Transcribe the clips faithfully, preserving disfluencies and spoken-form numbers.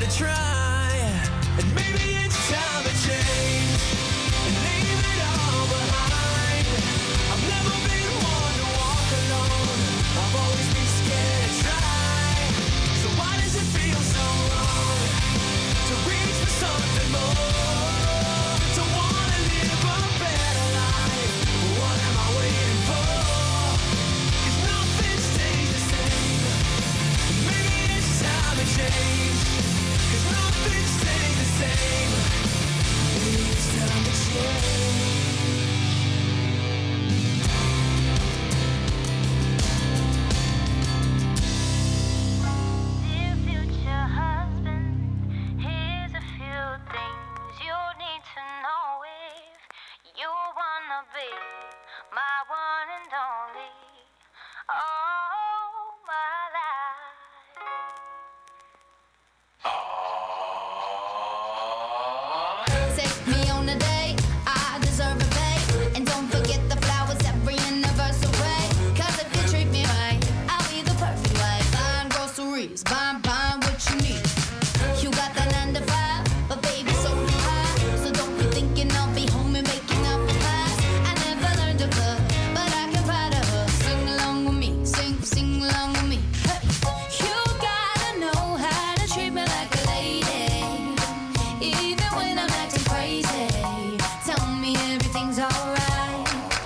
to try. And maybe it's time to change and leave it all behind. I've never been one to walk alone. I've always been scared to try. So why does it feel so wrong to reach for something more? To wanna live a better life. What am I waiting for? 'Cause nothing stays the same. Maybe it's time to change. 'Cause nothing stays the same. Maybe it's time to change. Dear future husband, here's a few things you need to know if you wanna be my one and only. All my life. Take me on a date, I deserve a bait. And don't forget the flowers every anniversary. 'Cause if you treat me right, I'll be the perfect wife. Buying groceries, buying, buying what you need. You got that nine to five, but baby, so do I. So don't be thinking I'll be home and making up the pies. I never learned to cook, but I can pride of her. Sing along with me, sing, sing along with me. Hey. You gotta know how to treat me like a lady. Even when I'm acting crazy, tell me everything's alright.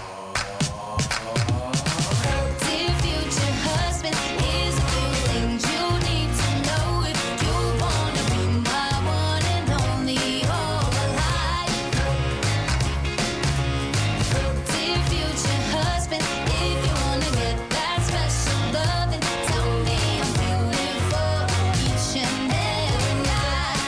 Dear future husband, here's a few things you need to know if you wanna be my one and only all my life. Dear future husband, if you wanna get that special loving, tell me I'm beautiful each and every night.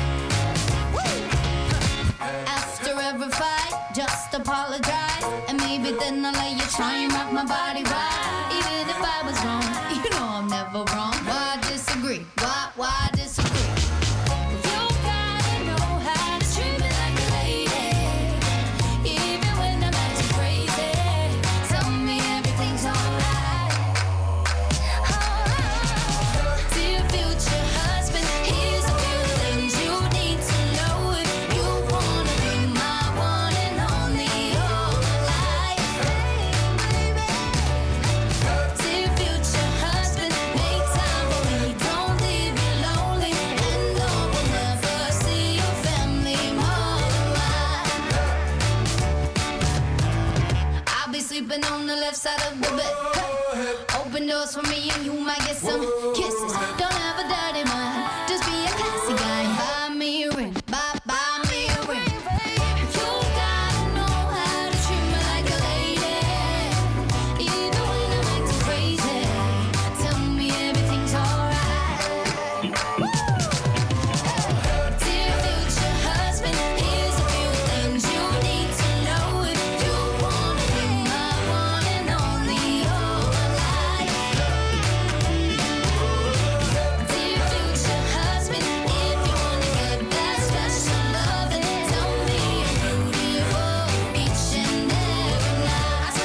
After every fight, just apologize. And maybe then I'll let you try and rock my body right. Even if I was wrong, you know I'm never wrong. Why disagree? Why, why disagree? You gotta know how to treat me like a lady. Even when I'm acting crazy, tell me everything's alright. Dear future husband, here's a few things you need to know if you wanna be my one and only all my life. Dear future husband, make time for me, don't leave me lonely. And no, we'll never see your family more than mine. I'll be sleeping on the left side of the bed. Hey. Open doors for me and you might get some kisses. Don't have a dirty mind, just be a classy guy. Buy me a ring, buy, buy me a ring. You gotta know how to treat me like a lady. Even when I'm acting crazy, tell me everything's alright. Dear future husband, here's a few things you need to know if you wanna be my one and only all my life. Dear future husband, if you wanna get that special loving, tell me I'm beautiful each and every night.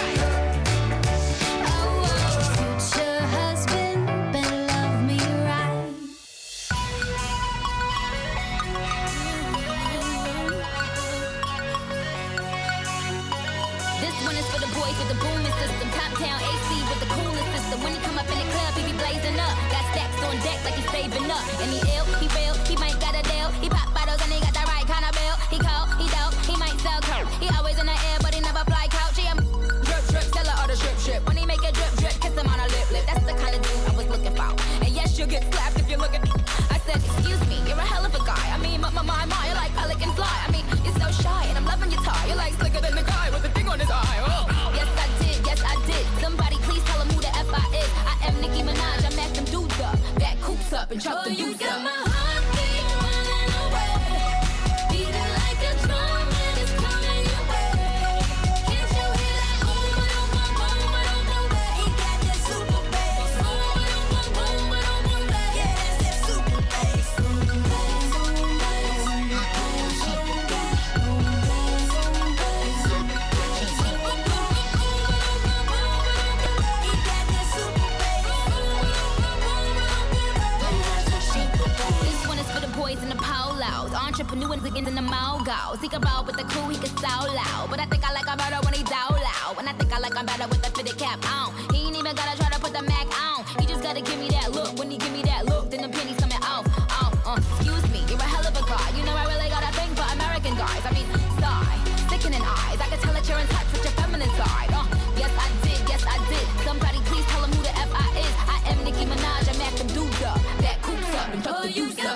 Oh, future husband, better love me right. This one is for the boys with the booming system. Top town A C with the coolest system. When he come up in the club, he be blazing up. Got stacks on deck like he's saving up. And he ill, he real, he might got a deal. He pop bottles and he got the right kind of bill. He cold, he dope, he might sell coke. He always in the air, but he never fly couch. He a drip drip, seller or the drip drip. When he make a drip drip, kiss him on a lip lip. That's the kind of dude I was looking for. And yes, you'll get slapped if you look at me. I said, excuse me, you're a hell of a guy. I mean, my my my my, you're like pelican fly. I mean, you're so shy and I'm loving your tie. You're like slicker than the guy with the thing on his eye. Oh. Yes, I did, yes, I did. Somebody please tell him who the F I is. I am Nicki Minaj, I mack them dudes up. Back coops up and chop Oh, the you dudes got up. my heartbeat running away, beating like a drum and it's coming your way. Can't you hear that boom, boom, boom, boom, boom, boom, boom? He got that super bass. Boom, boom, boom, boom, boom, boom, boom. Yeah, that's that super bass. Boom, bass, boom, bass, boom, bass, boom, bass, boom, bass, boom, bass. Super boom, boom, boom, boom, boom, boom, boom. He got that super bass. Boom, boom, boom, boom, boom, boom. That's that super bass. goes. Entrepreneur and in the mogul. He can roll with the crew, he can so loud. But I think I like him better when he down loud. And I think I like him better with the fitted cap on. He ain't even gotta try to put the Mac on. He just gotta give me that look. When he give me that look, then the pennies coming off. Off, uh, excuse me, you're a hell of a guy. You know I really got a thing for American guys. I mean, sigh, sickening eyes. I can tell that you're in touch with your feminine side. Uh, yes I did, yes I did. Somebody please tell him who the F I is. I am Nicki Minaj, I'm at them dudes up. That coops up and fuck the dudes up.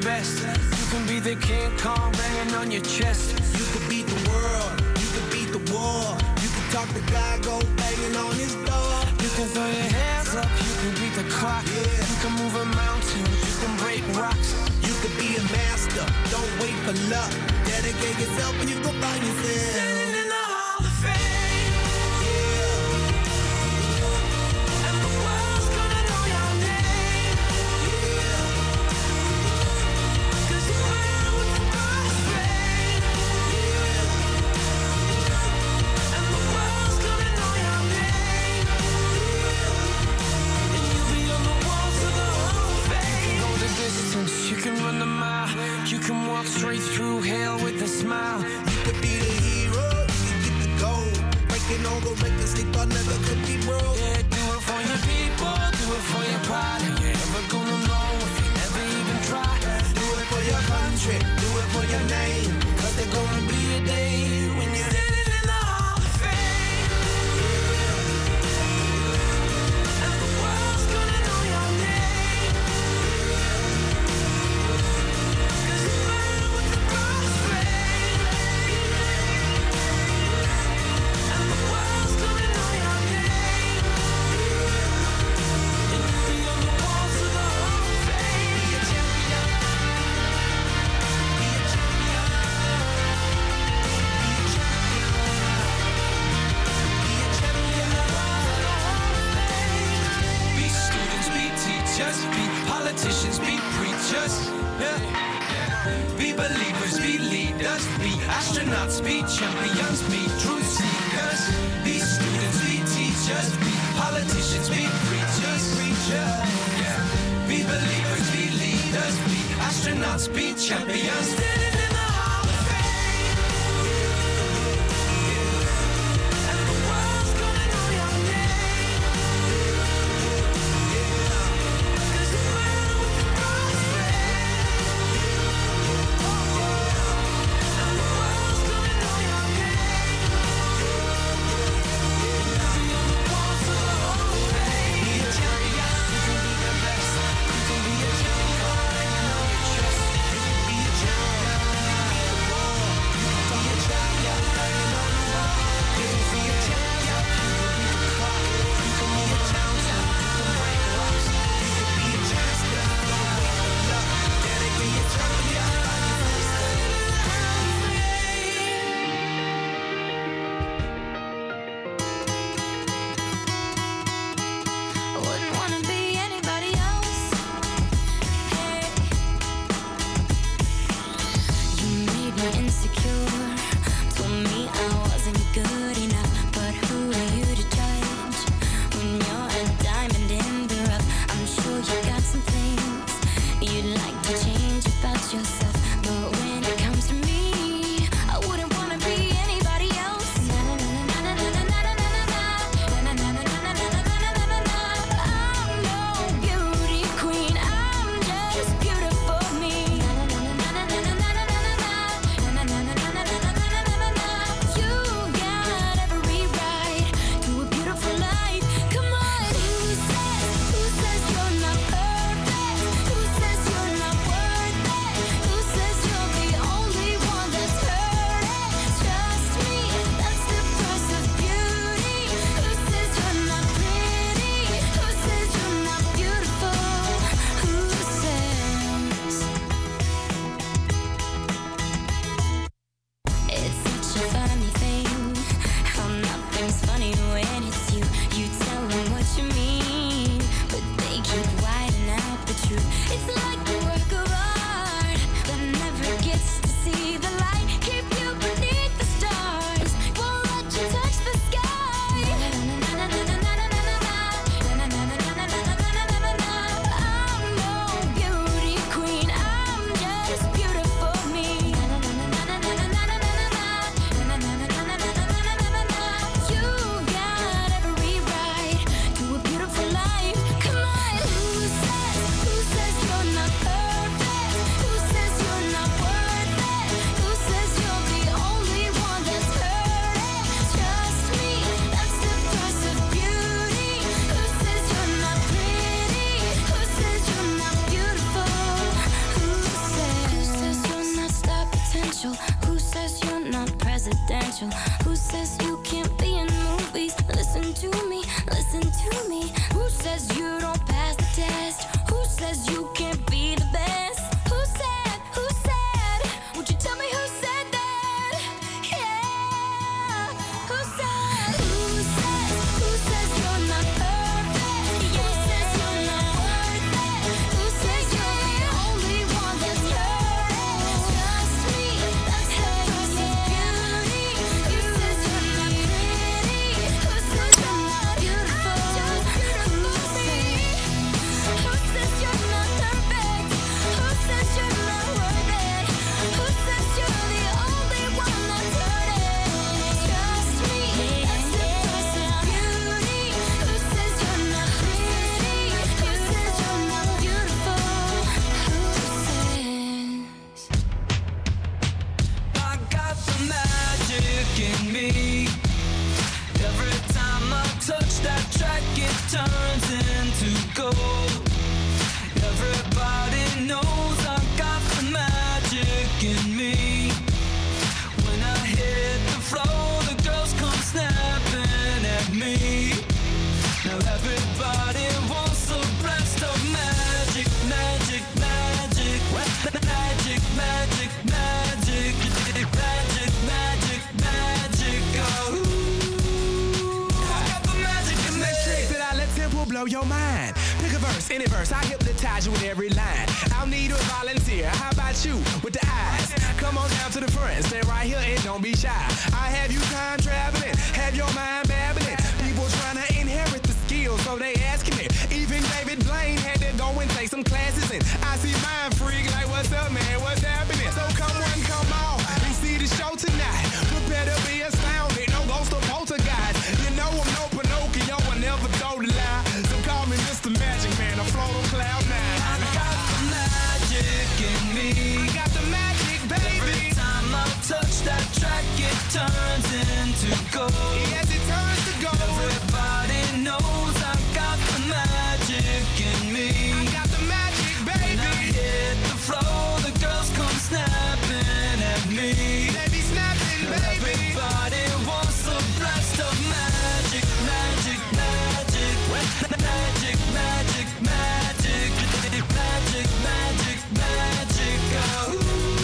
best. You can be the King Kong banging on your chest. You could beat the world, you could beat the war. You can talk to God, go banging on his door. You can throw your hands up, you can beat the clock. Yeah. You can move a mountain, you can break rocks. You could be a master, don't wait for luck. Dedicate yourself and you go find yourself. Standing in the Hall of Fame. Yeah. And the world's gonna know your name. Yeah. 'Cause you're man with the crossfade. Yeah. And the world's gonna know your name. And you'll be on the walls of the Hall of Fame. You can go the distance, you can run the mile. You can walk straight through hell with a smile. You could be the hero, you can get the gold. Breaking all the records they thought never could be broke. Yeah, do it for your people, do it for your pride. And you're never gonna know if you never even try. Do it for your country, do it for your name. Cause there's gonna be a day when you're Standing in the Hall of Fame. And the world's gonna know your name. 'Cause you're man with the crossfade. And the world's gonna know your name. And you'll be on the walls of the Hall of Fame. Be a champion. Be a champion. Be a champion. Be a champion. Be students, be teachers, be politicians, be preachers. Yeah. Be believers, be leaders, be astronauts, be champions, be truth seekers. Be students, be teachers, be politicians, be preachers. Preachers. Yeah. Be believers, be leaders, be astronauts, be champions. Standing in the Hall of Fame. And the world's gonna know your name. 'Cause you're man with the crossfade. And the world's gonna know your name. You'll be on the walls of the Hall of Fame. Be a champion. You can be the best. You can be a champion. You know your chest. You can be a champion. special? Who says you can't be in movies? Listen to me, listen to me. Who says you don't pass the test? Who says you can't be the best? Who said, who said? Would you tell me who said that? Yeah. Who said, who says, who says you're not perfect? Who says you're not worth it? Who says you're the only one that's hurting? Trust me, that's the price of beauty. Who says you're not pretty? Who says you're not beautiful? Who says, who says you're not perfect? Who says you're not worth it? Who says you're the only one that's hurting? Trust me, that's the price of beauty. Who says you're not pretty? Who says you're not beautiful? Who says? I got the magic in me. Every time I touch that track, it turns into gold. Everybody knows I got the magic in me. When I hit the floor, the girls come snapping at me. Now everybody wants a blast of magic, magic, magic, magic, magic, magic, magic, magic, magic. Oh, I got the magic in me. Let's trick that I let tempo blow your mind. Pick a verse, any verse, I hypnotize you with every line. I'll need a volunteer. How about you with the eyes? Come on down to the front, stay right here and don't be shy. I have you time traveling, have your mind babbling. People trying to inherit the skills, so they asking me. Even David Blaine had to go and take some classes, and I see mind freak like, what's up, man? What's happening? So come on, come on, and see the show tonight. Prepare to be astounded, no ghost or poltergeist. You know I'm no Pinocchio, I never told a lie. So call me Mister Magic Man, I float on cloud nine. I got the magic in me. I got the magic, baby. Every time I touch that track, it turns into gold. Yes, it turns to gold. Everybody knows I got the magic in me. I got the magic, When I baby. hit the floor, the girls come snapping at me. They be snapping, baby. Everybody wants a blast of magic, magic, magic, magic, magic, magic, magic, magic, magic. Oh,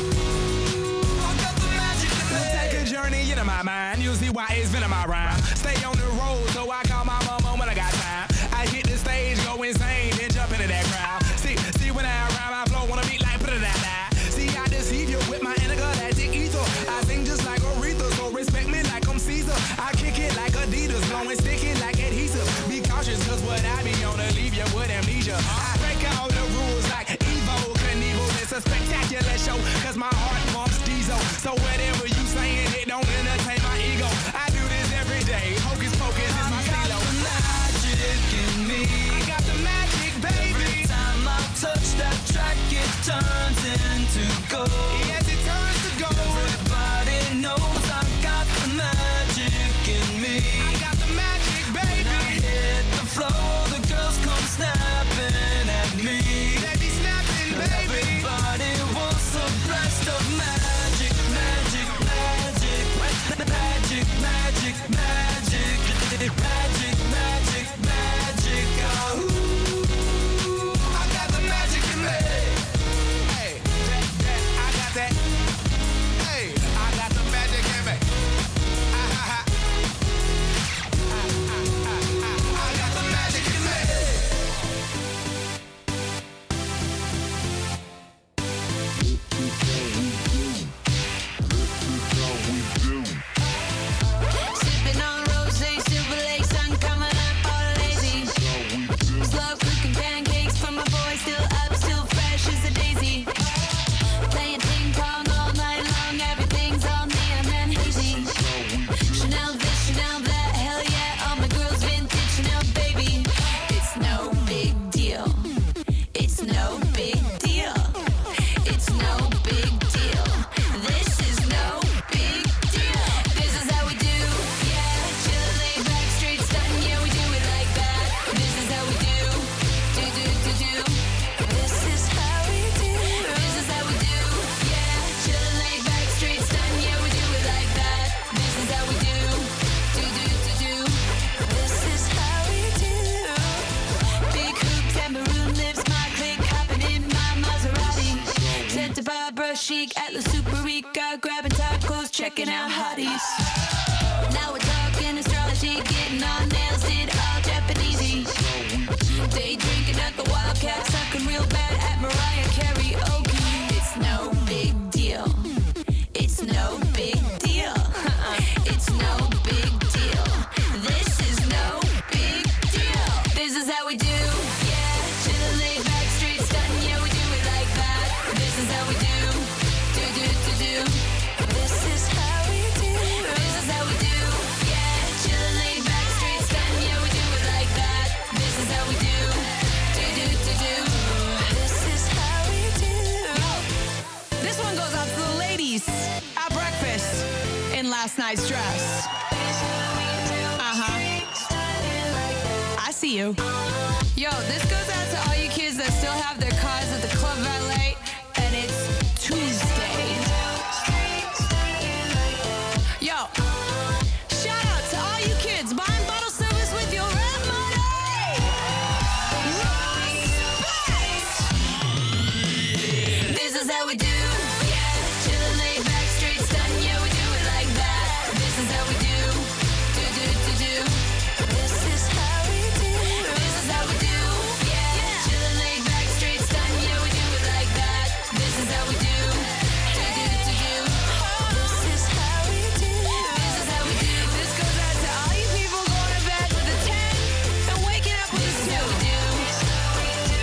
I got the magic in me. Take a journey into my mind. You'll see why it's been in my rhyme. Stay on the road, so I call my mama when I got time. I hit the stage, go insane, then jump into that crowd. See, see when I rhyme, I flow on a beat like da-da-da. See, I deceive you with my intergalactic ether. I sing just like Aretha, so respect me like I'm Caesar. I kick it like Adidas, blowing sticky like adhesive. Be cautious, cause what I be on to leave you with amnesia. I break all the rules like Evo Knievel. It's a spectacular show, cause my heart pumps diesel. So whatever you saying, it don't entertain my ego. I do this every day. Hocus pocus is my I got stilo. the magic in me. I got the magic, Every baby. time I touch that track, it turns into gold. Yes, it turns to gold. Everybody knows I got the magic in me. I got the magic, When I baby. hit the floor, the girls come snapping week at La Superica, grabbing tacos, checking out hotties. Now we're talking astrology, getting our nails did all Japanesey. Day drinking at the Wildcat, sucking real bad at Mariah karaoke. It's no big deal. It's no big deal. It's no big deal. This is no big deal. This is how we do. Yeah, chillin' laid back, straight stuntin'. Yeah, we do it like that. This is how we do. Do do do do. This is how we do. This is how we do. Yeah, chillin' laid back, straight stuntin'. Yeah, we do it like that. This is how we do. Do do do do. This is how we do. This one goes out to the ladies at breakfast in last night's dress. Uh-huh. I see you. Yo, this goes out to all you kids that still have their cars at the Club Valet, and it's Tuesday. Yo, shout out to all you kids buying bottle service with your rent money. Respect! This is how we do. Yeah, chillin' laid back, straight stuntin'. Yeah, we do it like that. This is how we do. Do do do do. This is how we do. This is how we do. Yeah, chillin' laid back, straight stuntin'. Yeah, we do it like that. This is how we do. Do do do do. This is how we do. This is how we do. This goes out to all you people going to bed with a ten and waking up with a This is how we two. do.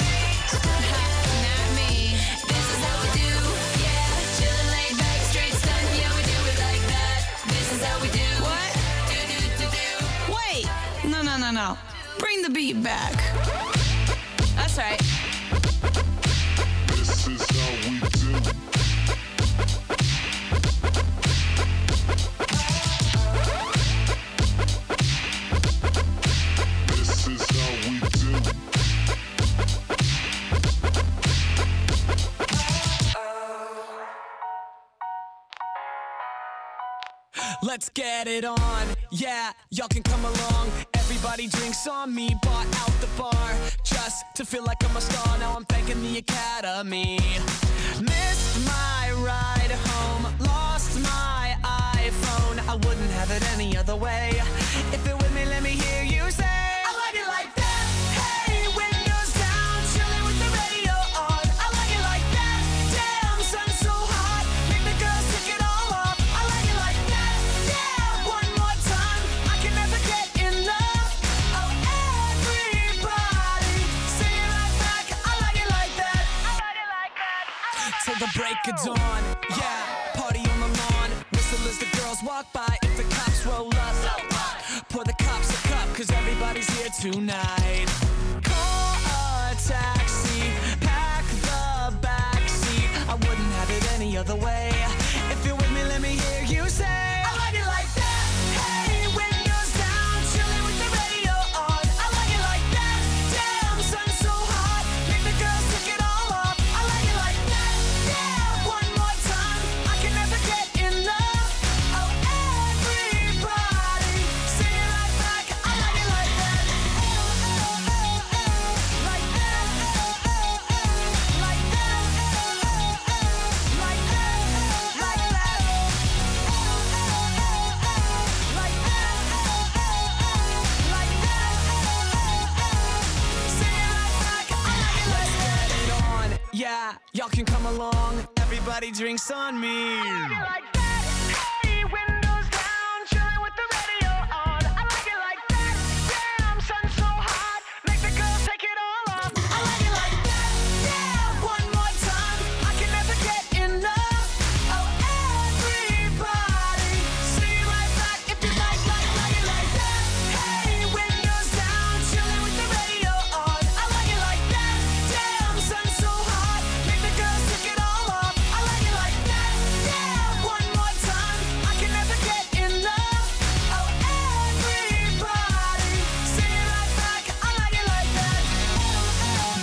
Not me. This is how we do. Yeah, chillin' laid back, straight stuntin'. Yeah, we do it like that. This is how we do. What? Do do do do. Wait. No, no, no, no. Bring the beat back. That's right. This is how we do. This is how we do. Let's get it on, yeah, y'all can come along. Everybody drinks on me, bought out the bar just to feel like I'm a star. Now I'm thanking the Academy. Missed my ride home, lost my iPhone. I wouldn't have it any other way. If you're with me, let me hear you say, I like it like that. Hey, windows down, chilling with the radio on. I like it like that. Damn, sun's so hot, make the girls take it all off. I like it like that. Yeah, one more time, I can never get enough. Oh, everybody, sing it right back. I like it like that. I like it like that. Till the break of dawn, yeah, party on the lawn. Whistle as the girls walk by. If the cops roll up, pour the cops a cup, cause everybody's here tonight. Call a taxi, pack the backseat. I wouldn't have it any other way. If you're with me, let me hear you say, I like it like that. Hey, windows down, chilling with the radio on. I like it like that. Damn, sun's so hot, make the girls take it all off. I like it like that. Yeah, one more time, I can never get enough. Oh, everybody, sing it right back. I like it like that. Oh, oh, oh, oh, like that. Oh, oh, oh, like that. Oh, oh, oh, like that. Like that. Oh, oh, oh, oh, like that. Oh, oh, oh, like that. Oh, oh, oh, sing it right back. I like it like that. Let's get it on. Yeah, y'all can come along. Everybody drinks on me. I like it like that.